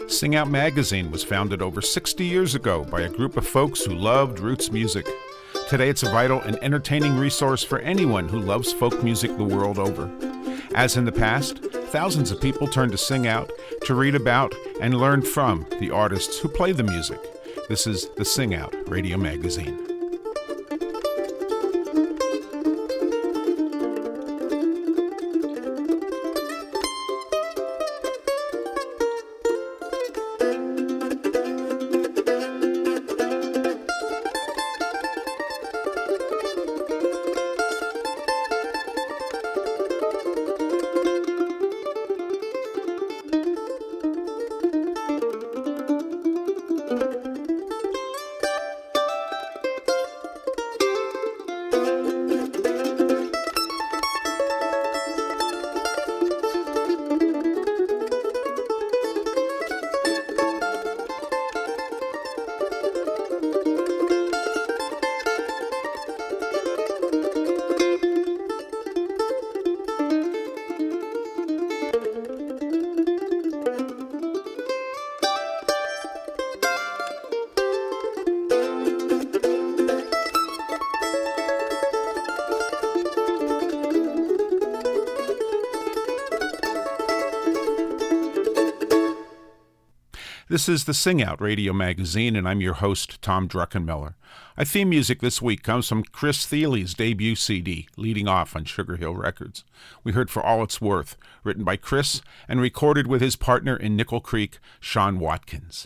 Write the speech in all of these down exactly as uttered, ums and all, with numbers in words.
Sing Out Magazine was founded over sixty years ago by a group of folks who loved roots music. Today it's a vital and entertaining resource for anyone who loves folk music the world over. As in the past, thousands of people turn to Sing Out to read about and learn from the artists who play the music. This is the Sing Out Radio Magazine. This is the Sing Out Radio Magazine, and I'm your host, Tom Druckenmiller. Our theme music this week comes from Chris Thiley's debut C D, leading off on Sugar Hill Records. We heard For All It's Worth, written by Chris and recorded with his partner in Nickel Creek, Sean Watkins.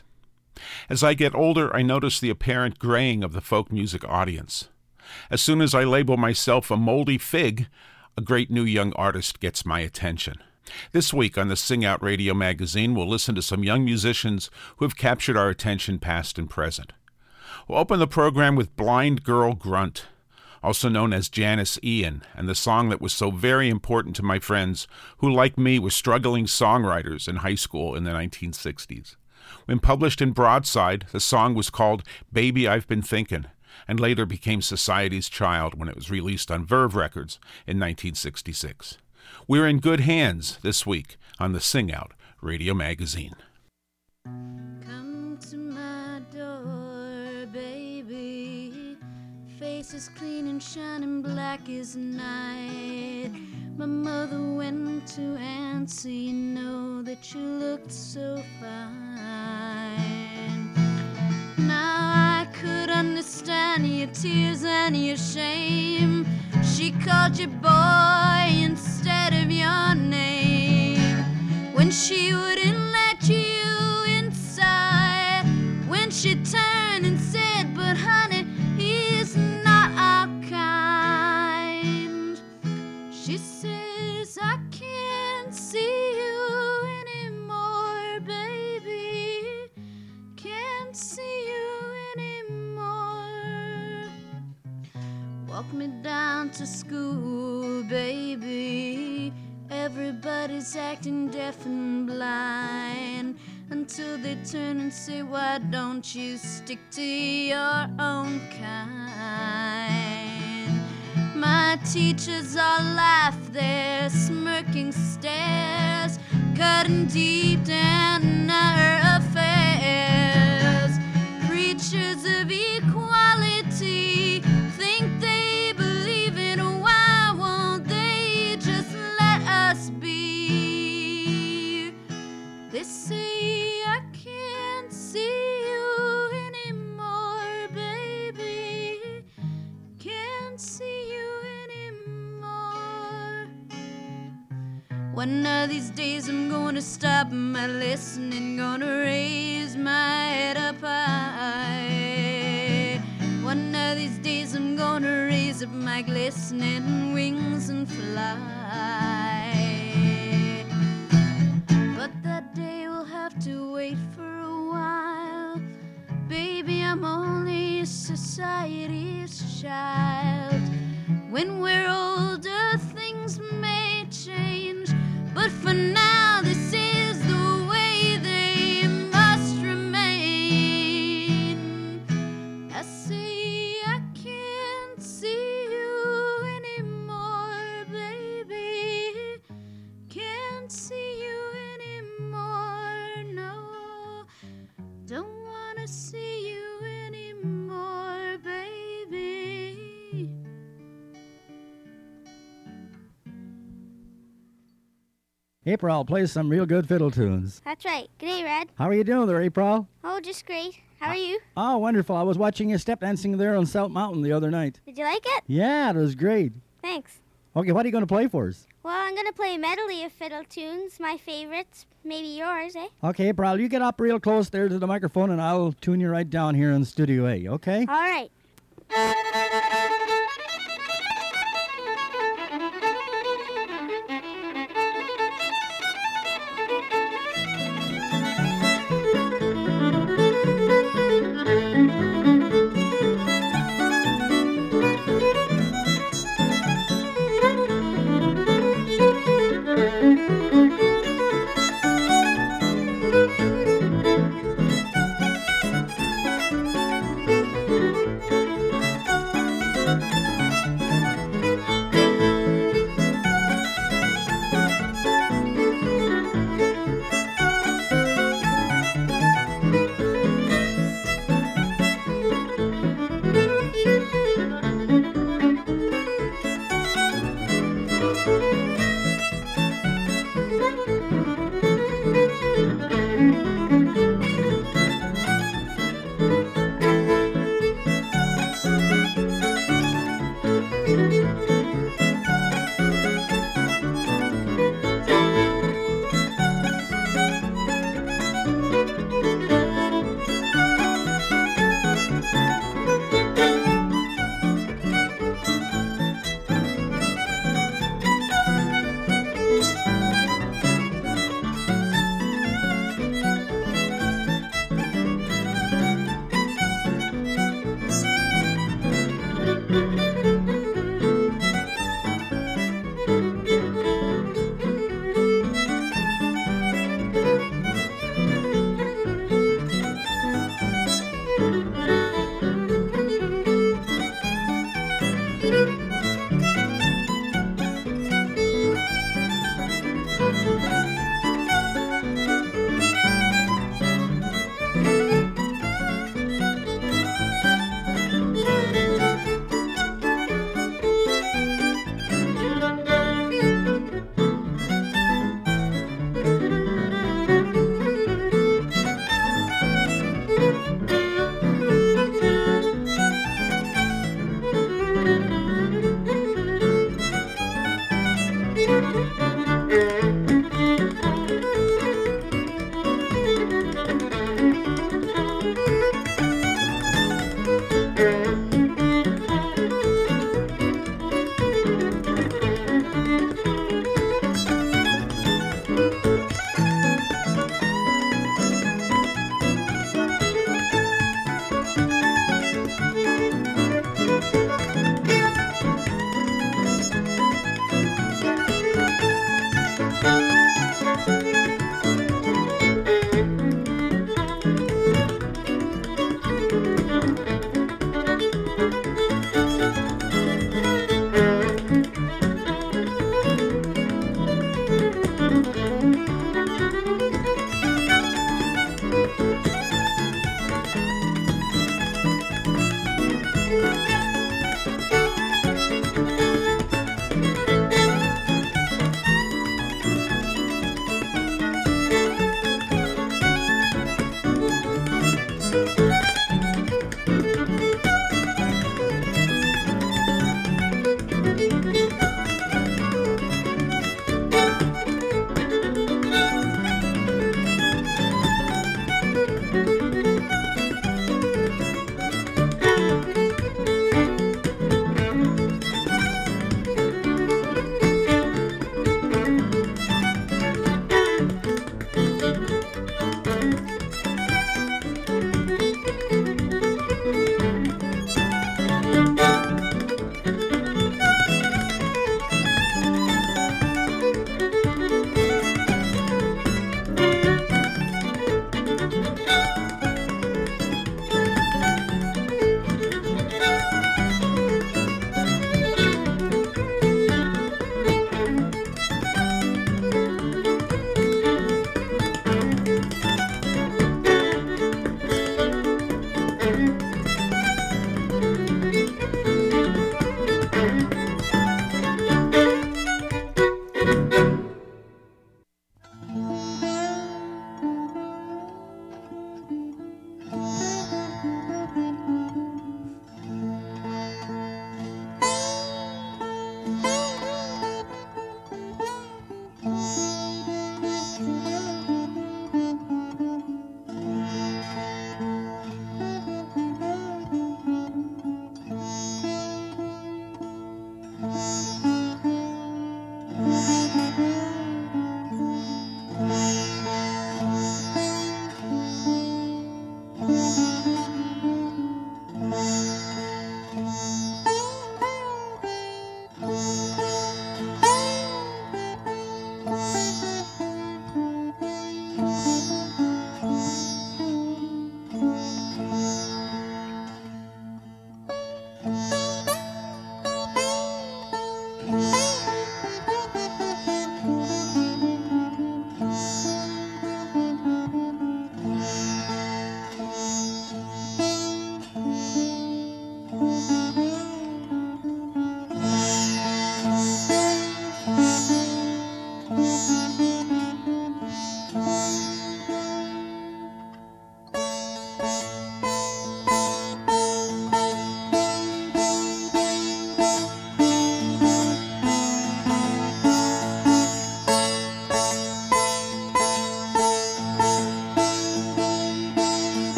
As I get older, I notice the apparent graying of the folk music audience. As soon as I label myself a moldy fig, a great new young artist gets my attention. This week on the Sing Out Radio Magazine, we'll listen to some young musicians who have captured our attention past and present. We'll open the program with Blind Girl Grunt, also known as Janice Ian, and the song that was so very important to my friends who, like me, were struggling songwriters in high school in the nineteen sixties. When published in Broadside, the song was called Baby I've Been Thinkin', and later became Society's Child when it was released on Verve Records in nineteen sixty-six. We're in good hands this week on the Sing Out Radio Magazine. Come to my door, baby. Face is clean and shining black as night. My mother went to answer, you know that you looked so fine. Now I could understand your tears and your shame. She called you boy instead of your name. When she wouldn't let you inside. When she turned and said, but honey, he's not our kind. She says, I can't see you anymore, baby. Can't see you anymore. Walk me down to school, baby. Everybody's acting deaf and blind until they turn and say, why don't you stick to your own kind? My teachers all laugh their smirking stares, cutting deep down our affairs. Preachers of equality think they believe it. Why won't they just let us be? They say I can't see you anymore, baby. Can't see you anymore. One of these days I'm gonna stop my listening, gonna raise my head up high. One of these days I'm gonna raise up my glistening wings and fly. But that day will have to wait for a while. Baby, I'm only society's child. When we're older, things may change, but for now, this is the way they must remain. I say I can't see you anymore, baby. Can't see you anymore, no. April, I'll play some real good fiddle tunes. That's right. G'day, Red. How are you doing there, April? Oh, just great. How are you? Oh, wonderful. I was watching you step dancing there on South Mountain the other night. Did you like it? Yeah, it was great. Thanks. Okay, what are you going to play for us? Well, I'm going to play a medley of fiddle tunes, my favorites, maybe yours, eh? Okay, April, you get up real close there to the microphone, and I'll tune you right down here in Studio A, okay? All right.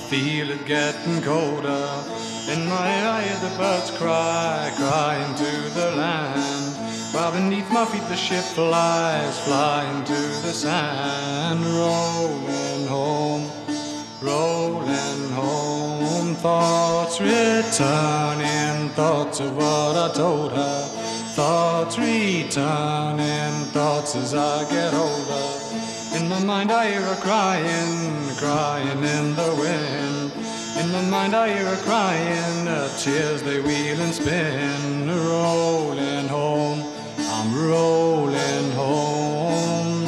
feel it getting colder. In my eye the birds cry, crying to the land, while beneath my feet the ship flies, flying to the sand. Rolling home, rolling home, thoughts returning, thoughts of what I told her, thoughts returning, thoughts as I get older. In my mind I hear her crying, crying in the wind. In my mind I hear her crying, her tears they wheel and spin. Rolling home, I'm rolling home.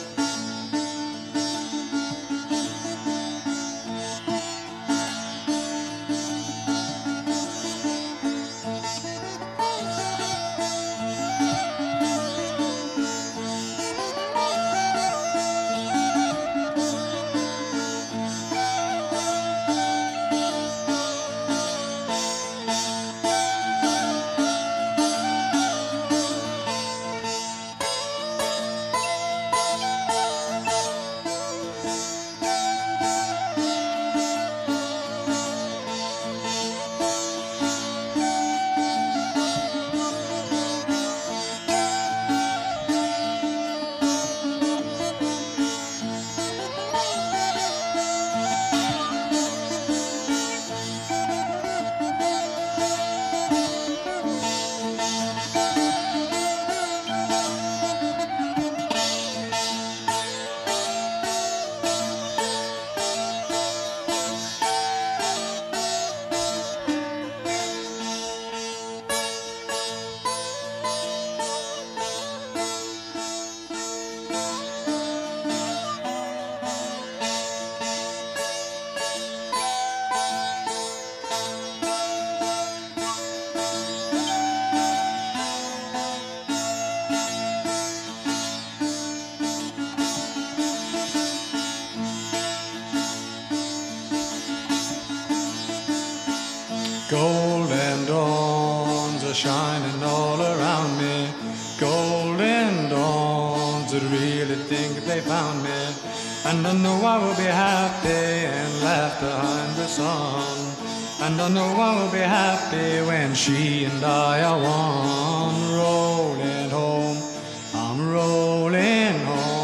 Golden dawns are shining all around me, golden dawns that really think they found me, and I know I will be happy and laugh behind the sun, and I know I will be happy when she and I are one. Rolling home, I'm rolling home.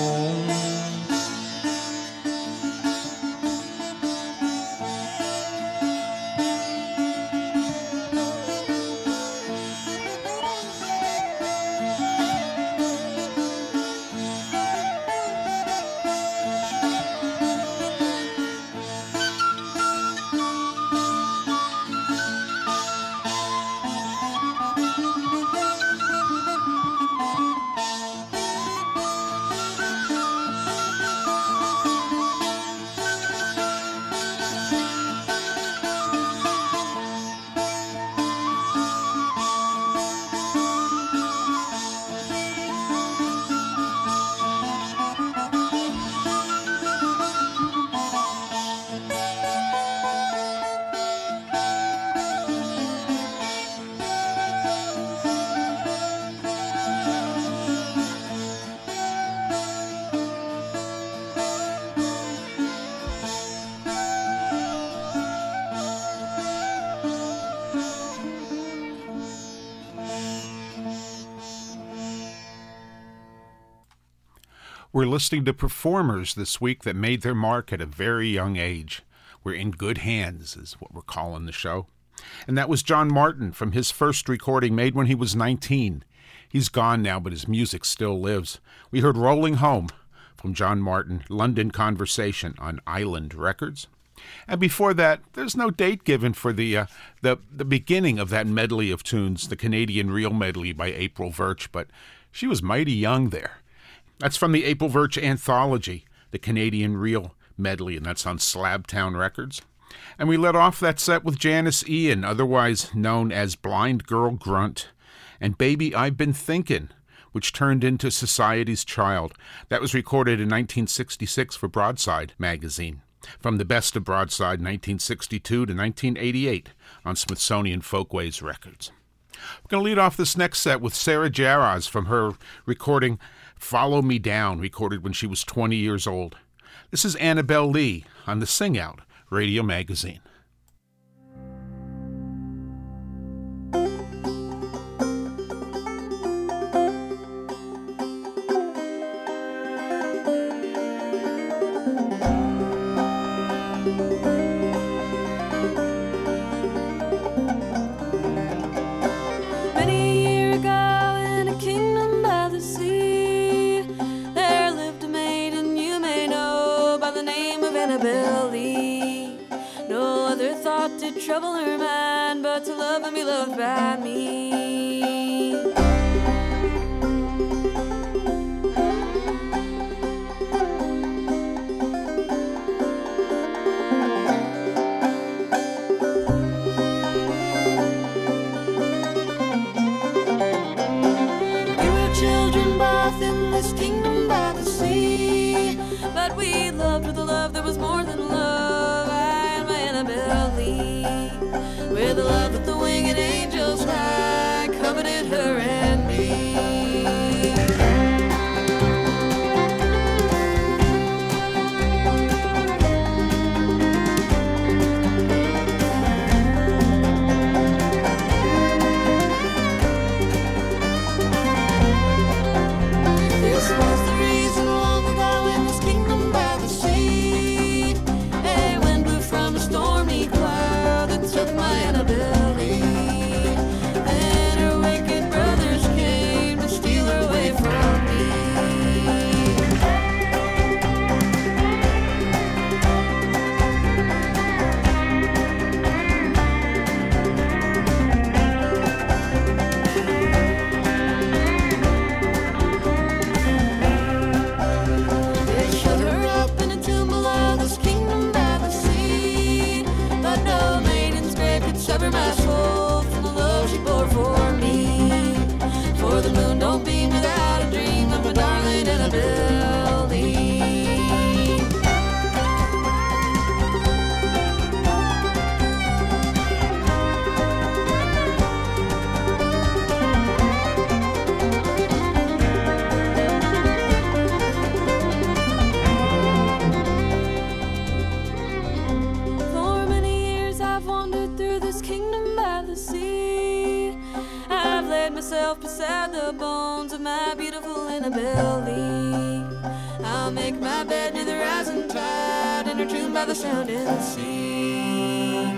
We're listening to performers this week that made their mark at a very young age. We're in good hands, is what we're calling the show. And that was John Martyn from his first recording made when he was nineteen. He's gone now, but his music still lives. We heard Rolling Home from John Martyn, London Conversation on Island Records. And before that, there's no date given for the uh, the the beginning of that medley of tunes, the Canadian Reel medley by April Virch, but she was mighty young there. That's from the April Virch anthology, the Canadian Reel medley, and that's on Slabtown Records. And we let off that set with Janis Ian, otherwise known as Blind Girl Grunt, and Baby I've Been Thinkin', which turned into Society's Child. That was recorded in nineteen sixty-six for Broadside magazine. From the Best of Broadside, nineteen sixty-two to nineteen eighty-eight, on Smithsonian Folkways Records. We're going to lead off this next set with Sarah Jarosz from her recording Follow Me Down, recorded when she was twenty years old. This is Annabelle Lee on the Sing Out Radio Magazine. Trouble her mind, but to love and be loved by me. We were children both in this kingdom by the sea, but we loved with a love that was more than love. I and my Annabelle Lee, with a love that the winged angels fly, coveted her and me. This was the reason long ago in this kingdom by the sea, a wind blew from a stormy cloud that took my Annabelle Lee. Then her wicked brothers came to steal her away from me. They shut her up in a tomb below this kingdom by the sea, but no maiden's grave could sever my soul from the love she bore for me. For the moon don't beam without a dream of my darling Annabelle Lee. For many years I've wandered through this kingdom by the sea. I've laid myself beside the bones of my beautiful Annabelle Lee. I'll make my bed near the rising tide, in her tomb by the sounding sea.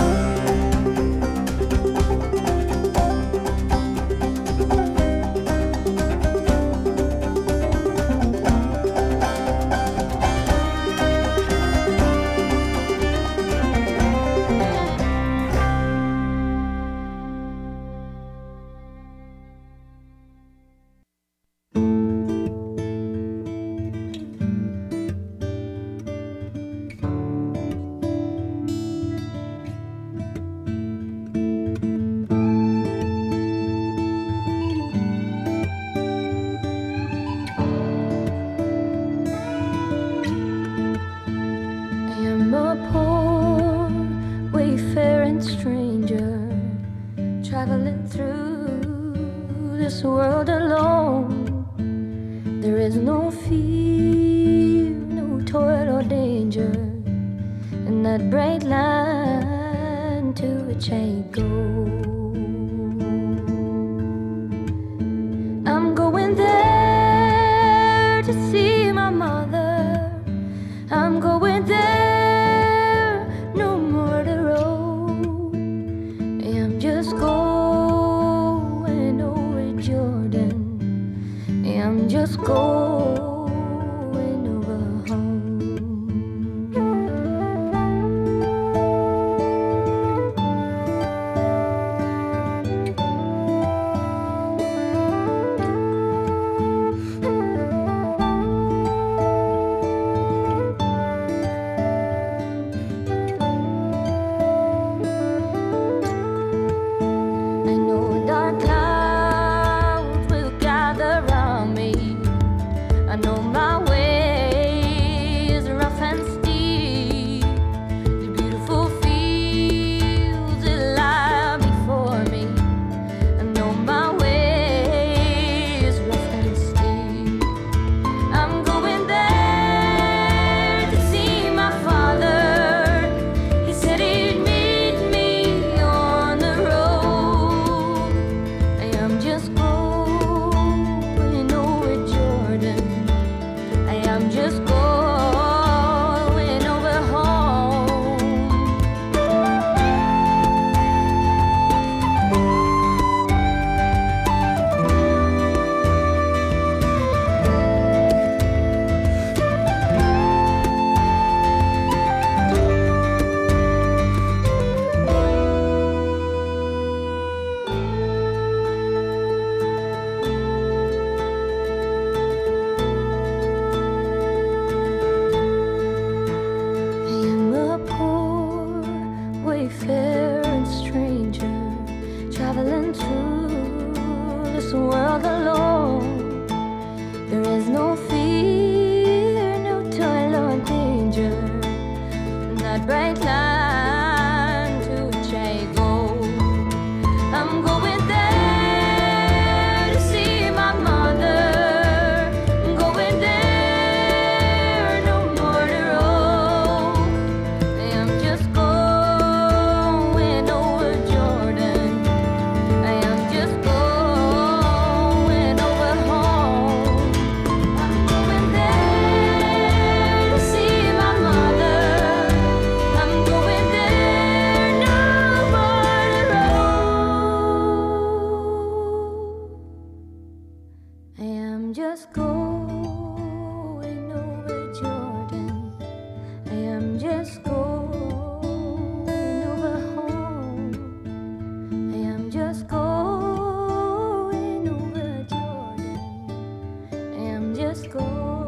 am a poor wayfaring stranger, traveling through this world alone. There is no fear, no toil or danger, and that bright line to which I go. I'm going there to see my mother. I'm going there, no more to roam. I'm just going over Jordan. I'm just going over home. white line to Chicago. I'm going there to see my mother. I'm going there, no more to roam. I'm just going over Jordan. I am just going over home. I'm going there to see my mother. I'm going there, no more to roam. I am just going over Jordan. I am just going over home. I am just going over Jordan. I am just going over home.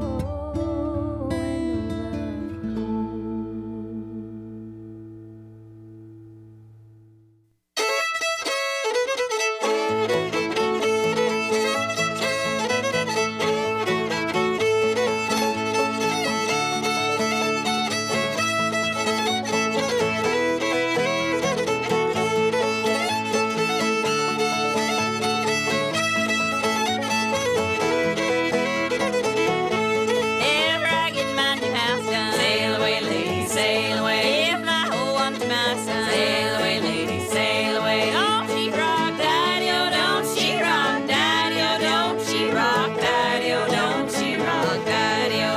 If I get my new house done, sail away, lady, sail away. If my whole one's my son, sail away, lady, sail away. Don't she rock, daddy-o, don't she rock, daddy-o, don't she rock, daddy-o, don't she rock, daddy-o.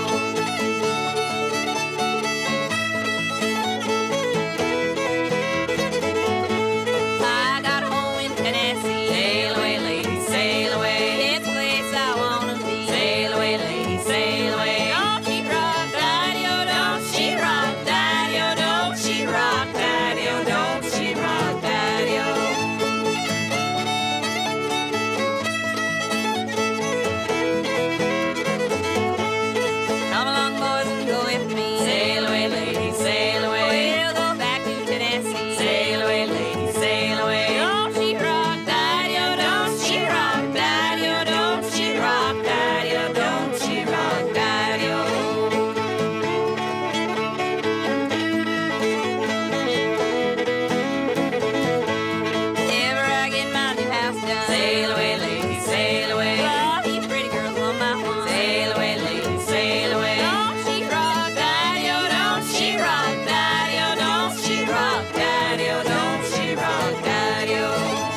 I got a home in Tennessee. Sail away, lady, sail away. It's a place I wanna be. Sail away, lady, sail away. Don't she rock, daddy-o, don't she rock, daddy-o, don't she rock, daddy-o, don't she rock, daddy-o. Come along, boys, and go with me. Sail away, lady, sail away. We'll go back to Tennessee. Sail away, lady, sail away. Don't she rock, daddy-o, don't she rock, daddy-o, don't she rock, daddy-o, don't she rock, daddy-o. Ever I get my new house done, sail away, lady, sail away. All these pretty girls on my horn. Sail away, lady, sail away. Don't she rock, daddy-o, don't she rock, daddy-o, don't she rock, daddy-o, don't she rock, daddy-o.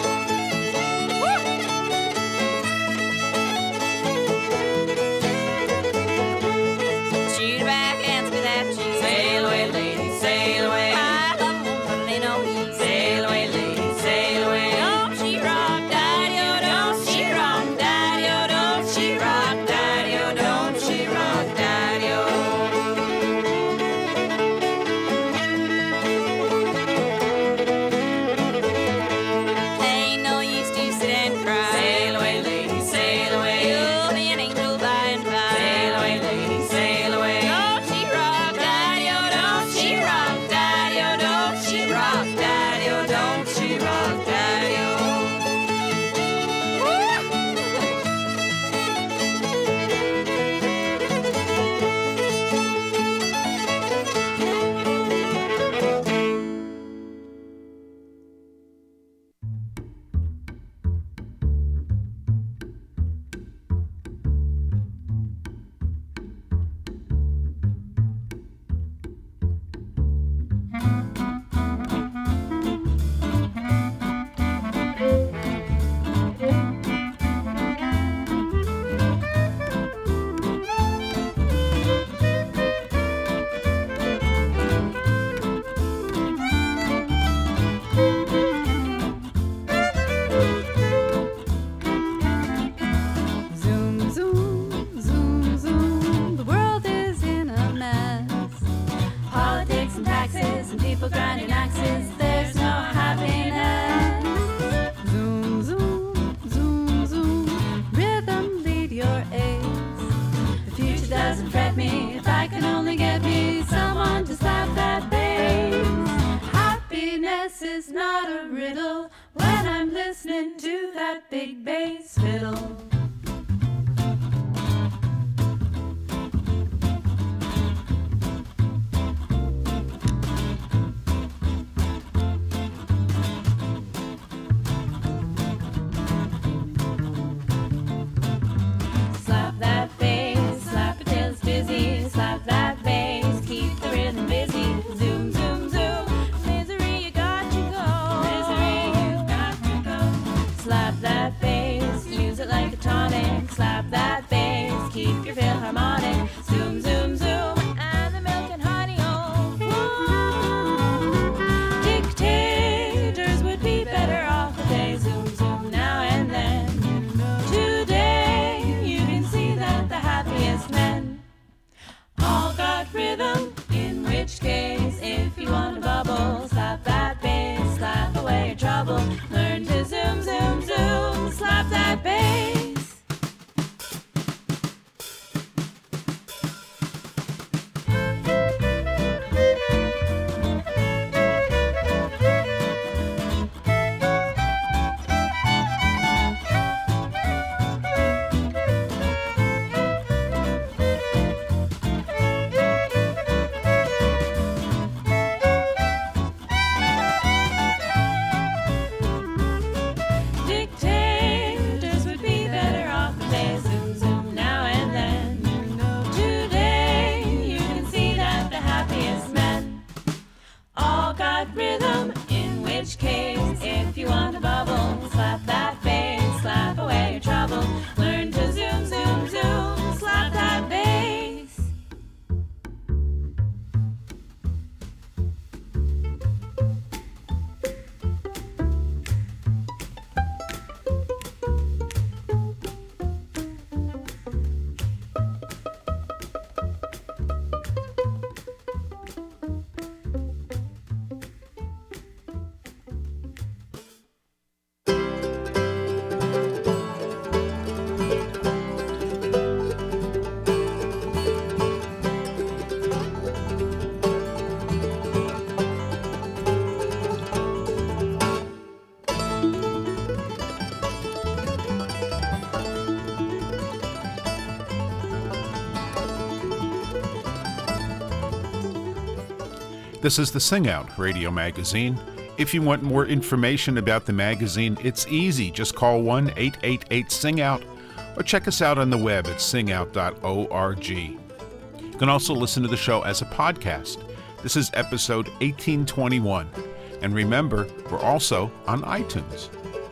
Shoot back hands with that cheese. Sail away, lady, sail away. I love them, but they know he. Sail away, lady, sail away. Don't she rock, daddy-o, don't she rock, daddy-o, don't she rock, daddy-o, don't she rock, daddy-o. Ain't no use to sit and cry. Sail away, lady, sail away. You'll be an angel by and by. Sail away, lady, sail away. Don't she rock, daddy-o, don't she rock, daddy-o, don't she rock, daddy-o, don't she rock, daddy-o. Zoom, zoom, zoom, zoom. The world is in a mess. Politics and taxes and people grinding axes. There's no happiness. Zoom, zoom, zoom, zoom. Rhythm lead your ace. The future doesn't fret me if I can only get me someone to slap that bass. Happiness is not a riddle when I'm listening to that big bass fiddle. you want to bubble, slap that bass, slap away your trouble. Learn to zoom, zoom, zoom, slap that bass. This is the Sing Out radio magazine. If you want more information about the magazine, it's easy. Just call one eight eight eight sing out or check us out on the web at sing out dot org. You can also listen to the show as a podcast. This is episode eighteen twenty-one. And remember, we're also on iTunes.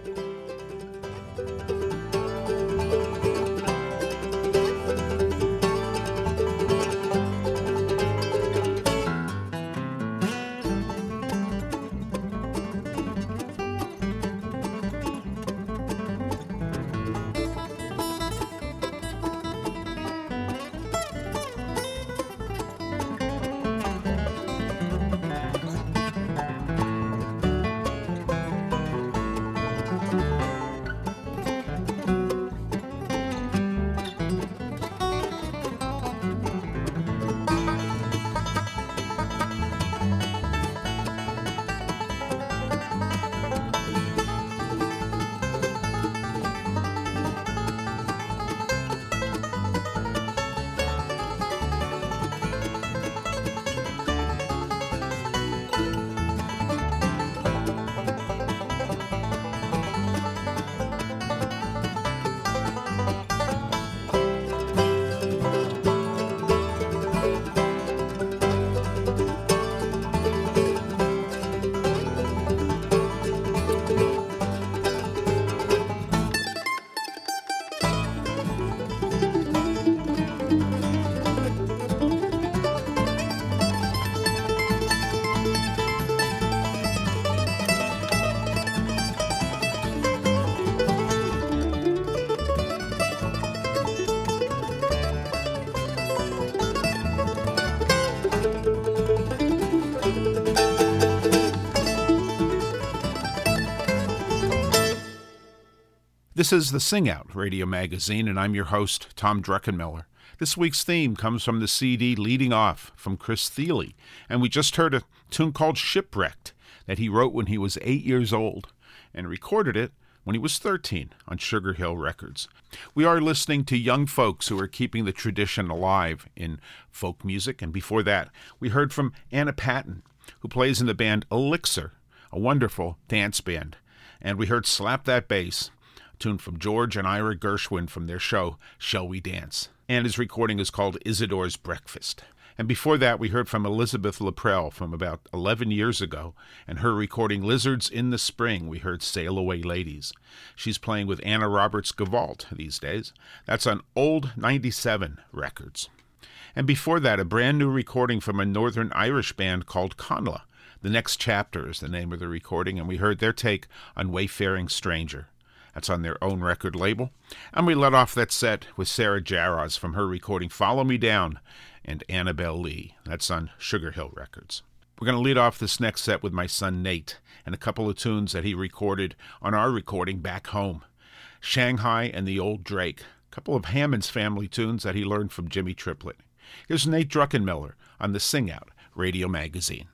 This is the Sing Out radio magazine, and I'm your host, Tom Druckenmiller. This week's theme comes from the C D Leading Off from Chris Thile, and we just heard a tune called Shipwrecked that he wrote when he was eight years old and recorded it when he was thirteen on Sugar Hill Records. We are listening to young folks who are keeping the tradition alive in folk music, and before that, we heard from Anna Patton, who plays in the band Elixir, a wonderful dance band, and we heard Slap That Bass, tune from George and Ira Gershwin from their show, Shall We Dance? And his recording is called Isidore's Breakfast. And before that, we heard from Elizabeth Laprelle from about eleven years ago, and her recording Lizards in the Spring. We heard Sail Away Ladies. She's playing with Anna Roberts Gavalt these days. That's on Old ninety-seven Records. And before that, a brand new recording from a Northern Irish band called Conla. The Next Chapter is the name of the recording, and we heard their take on Wayfaring Stranger. That's on their own record label. And we let off that set with Sarah Jarosz from her recording Follow Me Down and Annabelle Lee. That's on Sugar Hill Records. We're going to lead off this next set with my son Nate and a couple of tunes that he recorded on our recording back home. Shanghai and the Old Drake, a couple of Hammond's family tunes that he learned from Jimmy Triplett. Here's Nate Druckenmiller on the Sing Out Radio Magazine.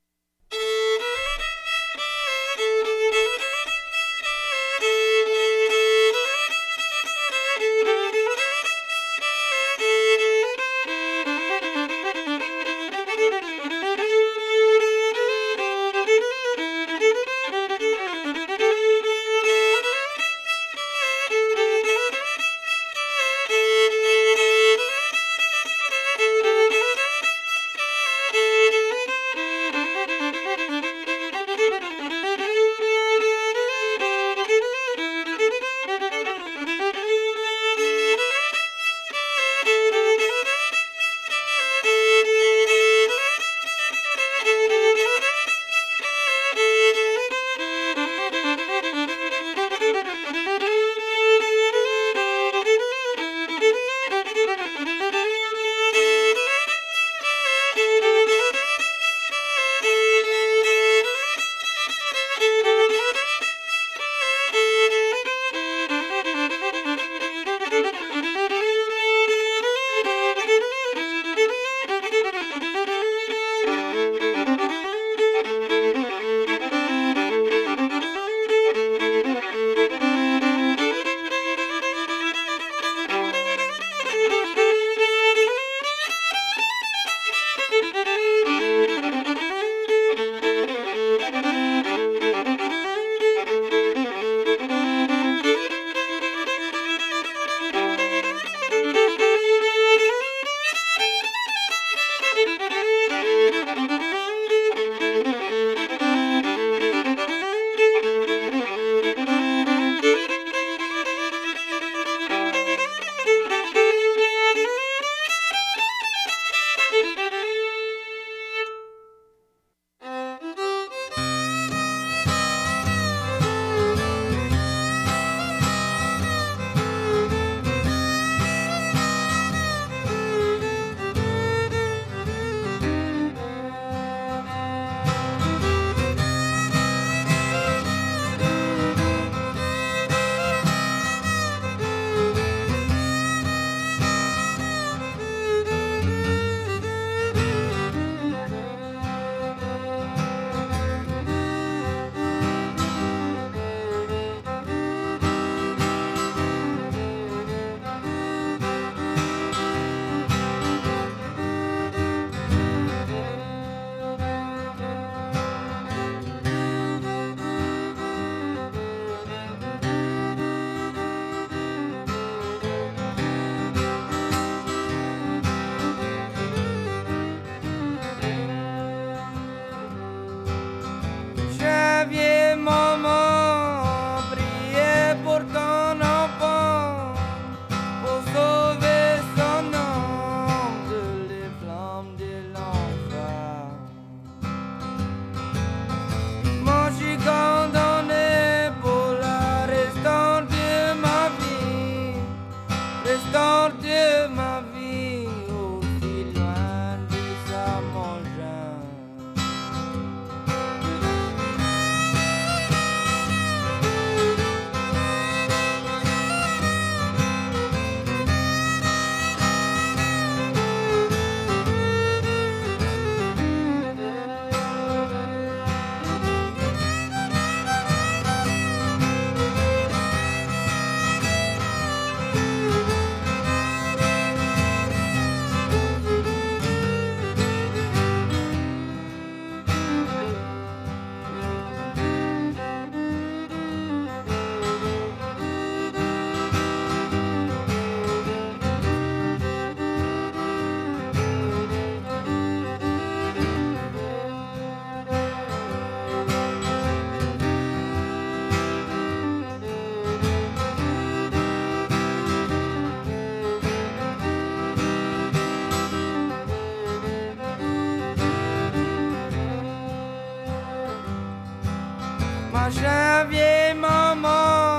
J'ai un vieil maman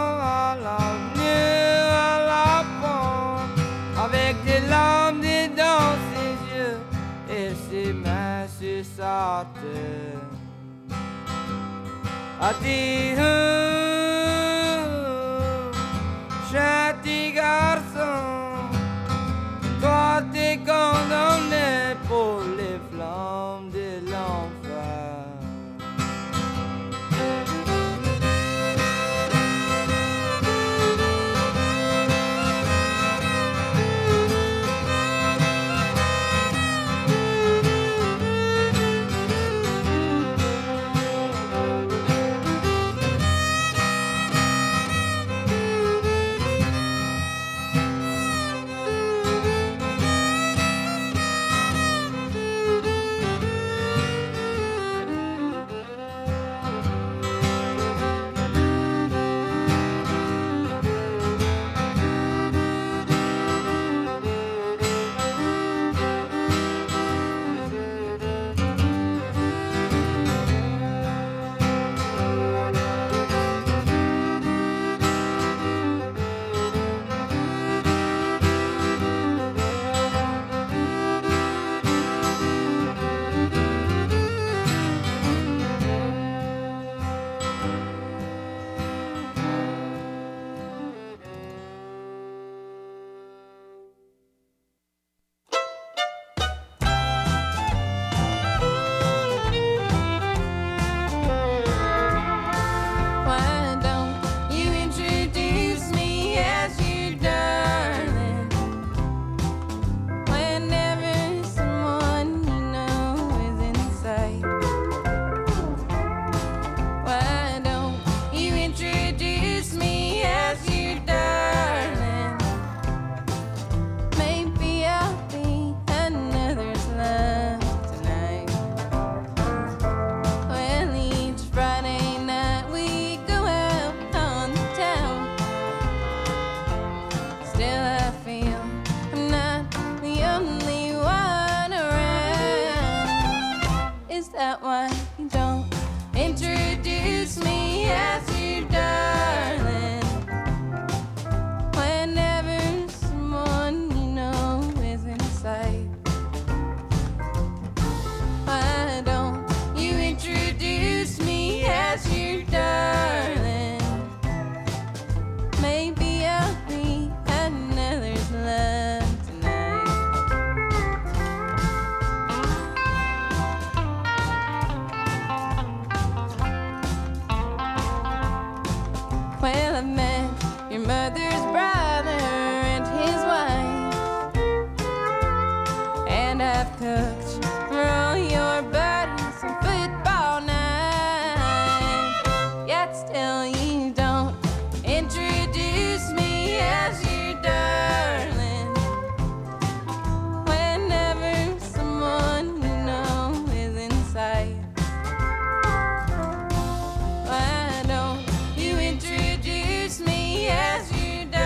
à l'avenue, à la pompe, avec des larmes dans ses yeux et ses mains sur sa tête. a dit hum, gentil garçon, toi t'es condamné pour les flammes de l'enfer. Why don't you introduce me as you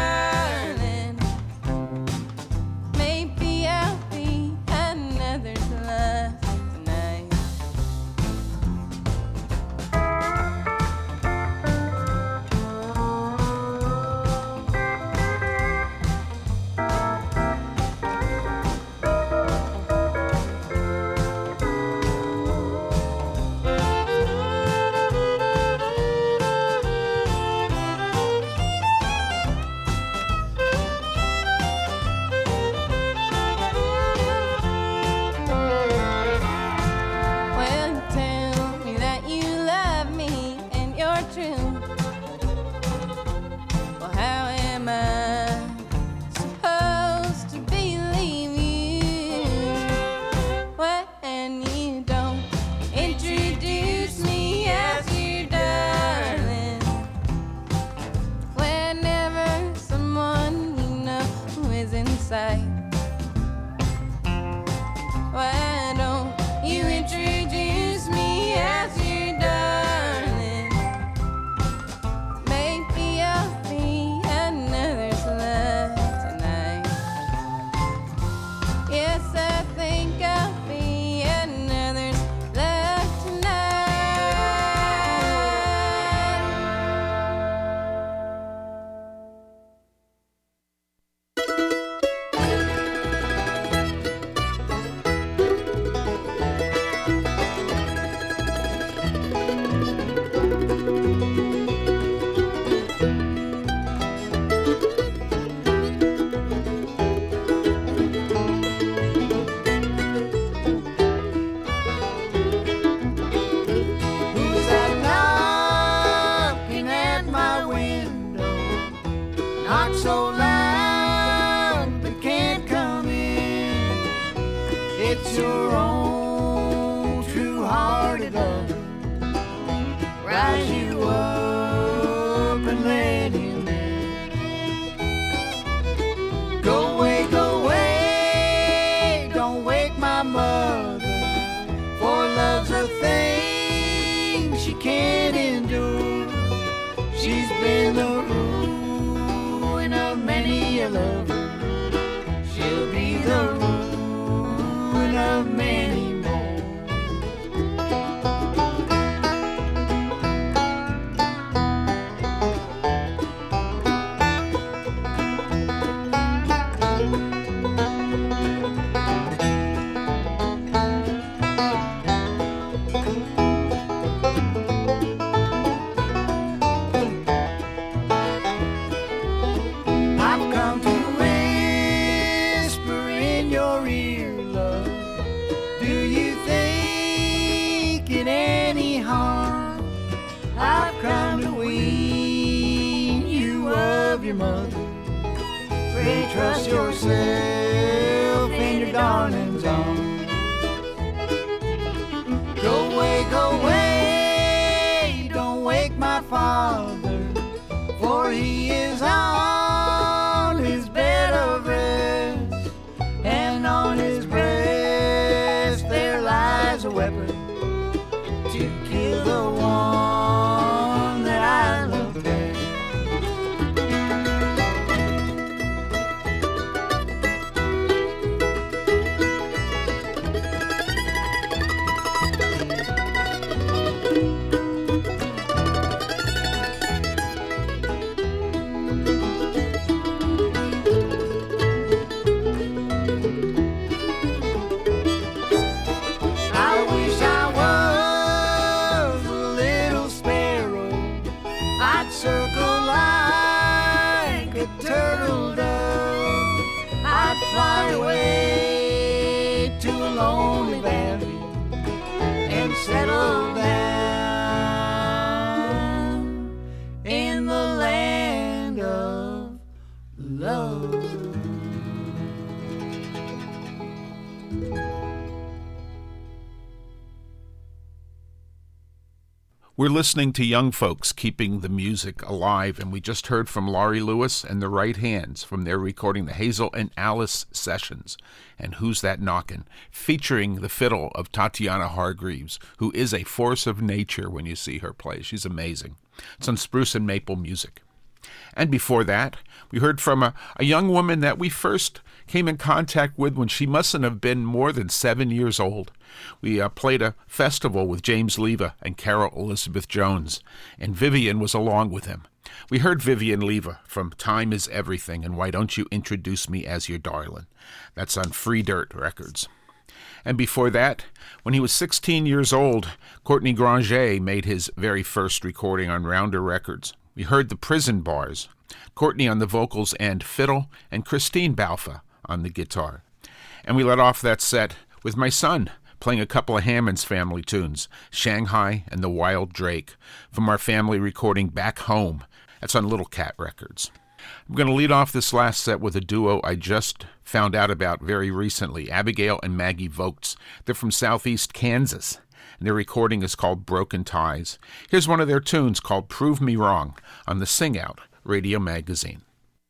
We're listening to young folks keeping the music alive, and we just heard from Laurie Lewis and the Right Hands from their recording the Hazel and Alice Sessions, and Who's That Knockin', featuring the fiddle of Tatiana Hargreaves, who is a force of nature when you see her play. She's amazing. It's on Spruce and Maple Music. And before that, we heard from a, a young woman that we first came in contact with when she mustn't have been more than seven years old. We uh, played a festival with James Leva and Carol Elizabeth Jones, and Vivian was along with him. We heard Vivian Leva from Time Is Everything and Why Don't You Introduce Me As Your Darlin'. That's on Free Dirt Records. And before that, when he was sixteen years old, Courtney Granger made his very first recording on Rounder Records. We heard the Prison Bars, Courtney on the vocals and fiddle, and Christine Balfa on the guitar. And we let off that set with my son playing a couple of Hammond's family tunes, Shanghai and the Wild Drake, from our family recording Back Home. That's on Little Cat Records. I'm going to lead off this last set with a duo I just found out about very recently, Abigail and Maggie Vogts. They're from southeast Kansas, and their recording is called Broken Ties. Here's one of their tunes called Prove Me Wrong on the Sing Out Radio Magazine.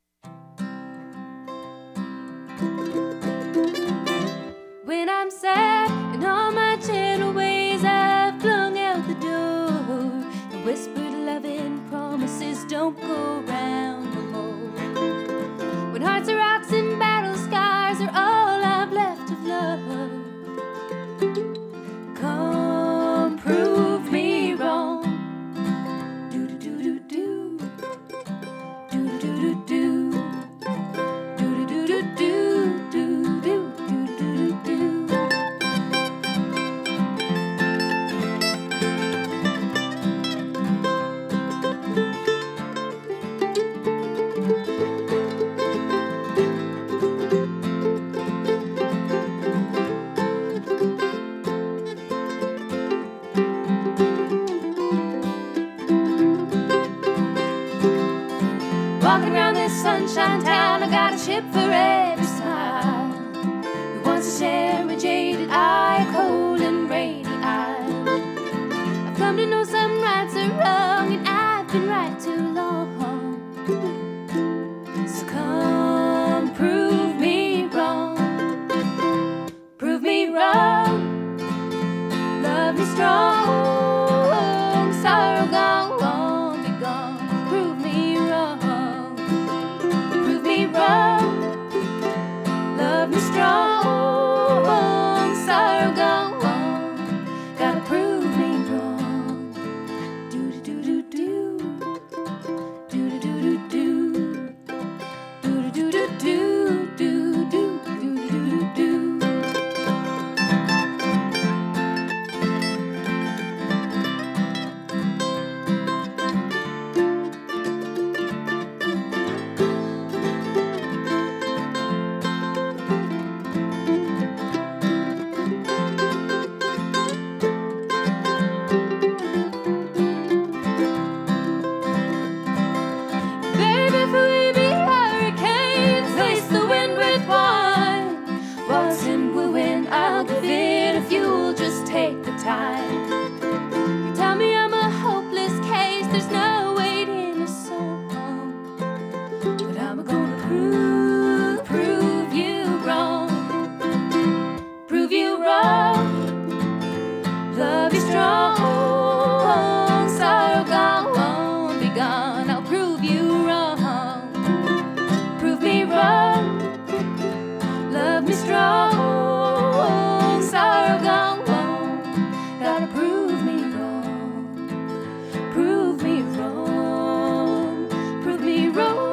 When I'm sad and all my gentle ways I've flung out the door, the whispered loving promises don't go round no more. When hearts are rocks and battle scars are all I've left of love, come prove me wrong. Do do do do do do do do friendship for every smile. Who wants to share a jaded eye, cold and rainy eye? I've come to know some rights are wrong, and I've been right too long. So come prove me wrong. Prove me wrong. Love me strong. Sorrow gone, won't be gone. Prove me wrong. Prove me wrong. Love me strong. Sorrow gone, won't. Gotta prove me wrong. Do do do do do do do do do do do do do do do do do. Baby, if we be hurricanes, lace the wind with wine. Wasn't wooing, I'll give in if you'll just take the time. You tell me I'm a hopeless case, there's no weight in a song. But I'm gonna prove, prove you wrong. Prove you wrong. Love you strong. Sorrow gone, won't be gone. I'll prove you wrong. Prove me wrong. Love me strong. Sorrow gone, won't. Gotta prove me wrong. Prove me wrong. Prove me wrong.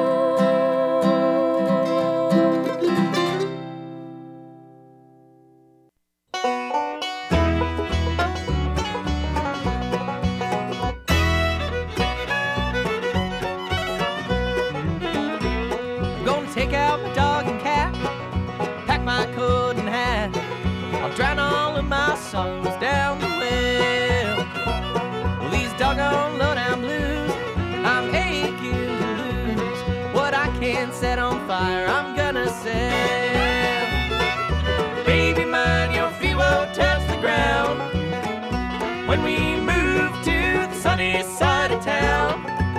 Gonna take out my dog and cat, pack my coat and hat. I'll drown all of my sorrows down the well. Well, these doggone low-down blues, I'm aching to lose. What I can't set on fire, I'm gonna sell. Baby mine, your feet won't touch the ground when we move to the sunny side of town.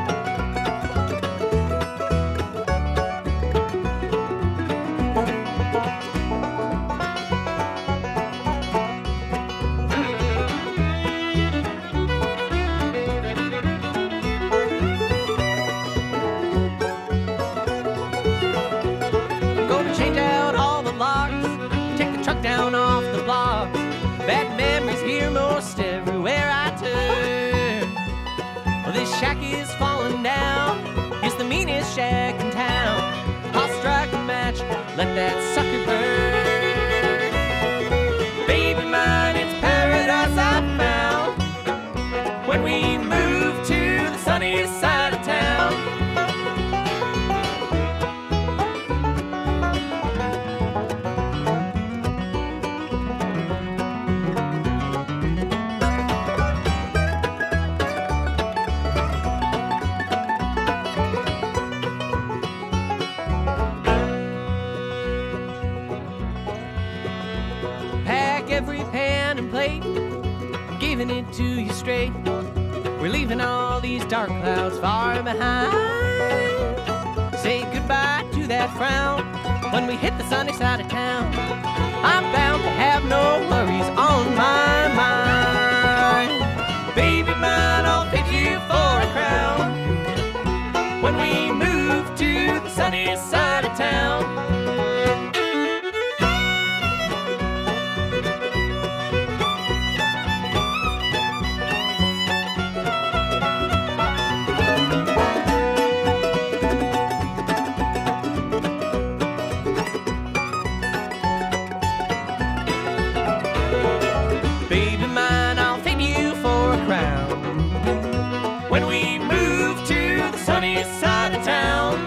Gonna change out all the locks, take the truck down off the blocks. Bad memories here most everywhere I turn. Well, this shack is falling down, it's the meanest shack in town. I'll strike a match, let that sucker burn. Baby mine, it's paradise I found when we move to the sunny side of town. Pack every pan and plate, I'm giving it to you straight. We're leaving all these dark clouds far behind. Say goodbye to that frown when we hit the sunny side of town. I'm bound to have no worries on my mind. Baby mine, I'll take you for a crown when we move to the sunny side of town. Baby mine, I'll take you for a crown when we move to the sunny side of town.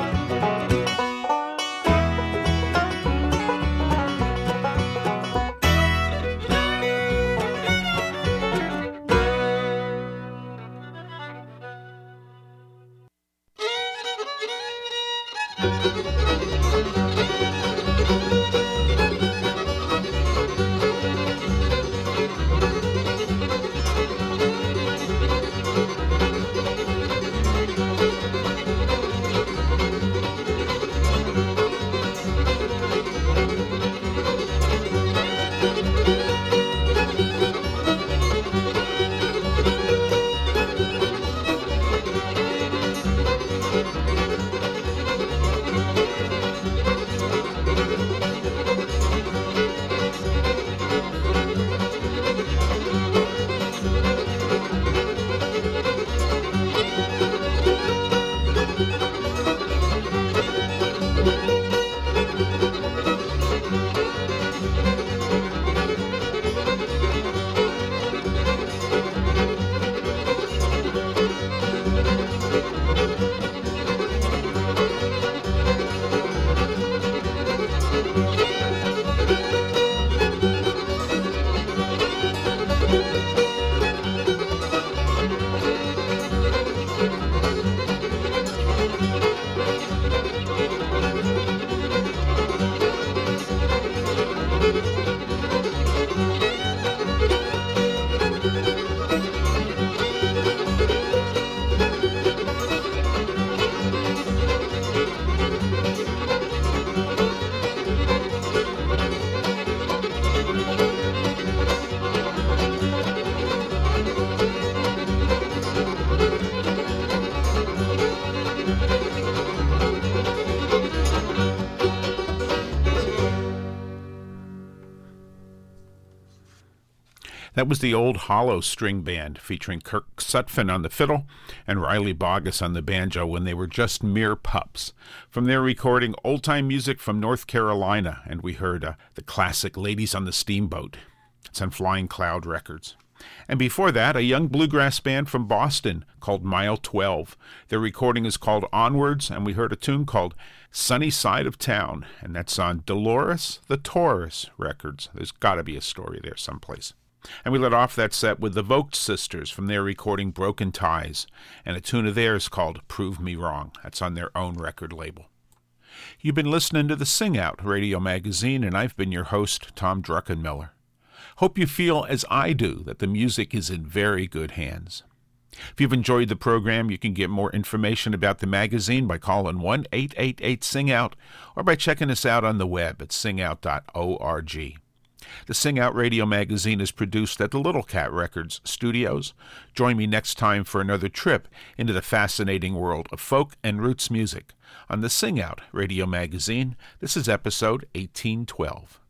That was the Old Hollow String Band, featuring Kirk Sutphin on the fiddle and Riley Bogus on the banjo when they were just mere pups. From their recording Old-Time Music from North Carolina, and we heard uh, the classic Ladies on the Steamboat. It's on Flying Cloud Records. And before that, a young bluegrass band from Boston called Mile twelve. Their recording is called Onwards, and we heard a tune called Sunny Side of Town, and that's on Dolores the Taurus Records. There's got to be a story there someplace. And we let off that set with the Vogt Sisters from their recording Broken Ties, and a tune of theirs called Prove Me Wrong. That's on their own record label. You've been listening to the Sing Out Radio Magazine, and I've been your host, Tom Druckenmiller. Hope you feel, as I do, that the music is in very good hands. If you've enjoyed the program, you can get more information about the magazine by calling one eight eight eight sing out or by checking us out on the web at sing out dot org. The Sing Out Radio Magazine is produced at the Little Cat Records studios. Join me next time for another trip into the fascinating world of folk and roots music on the Sing Out Radio Magazine. This is episode eighteen twelve.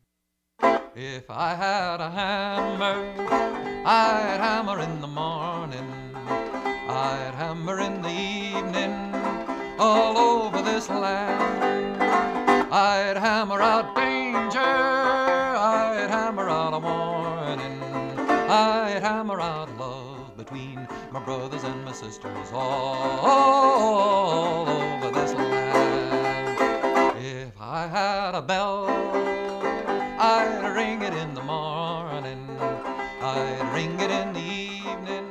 If I had a hammer, I'd hammer in the morning, I'd hammer in the evening, all over this land. I'd hammer out danger, I'd hammer out a warning, I'd hammer out love between my brothers and my sisters all, all over this land. If I had a bell, I'd ring it in the morning, I'd ring it in the evening,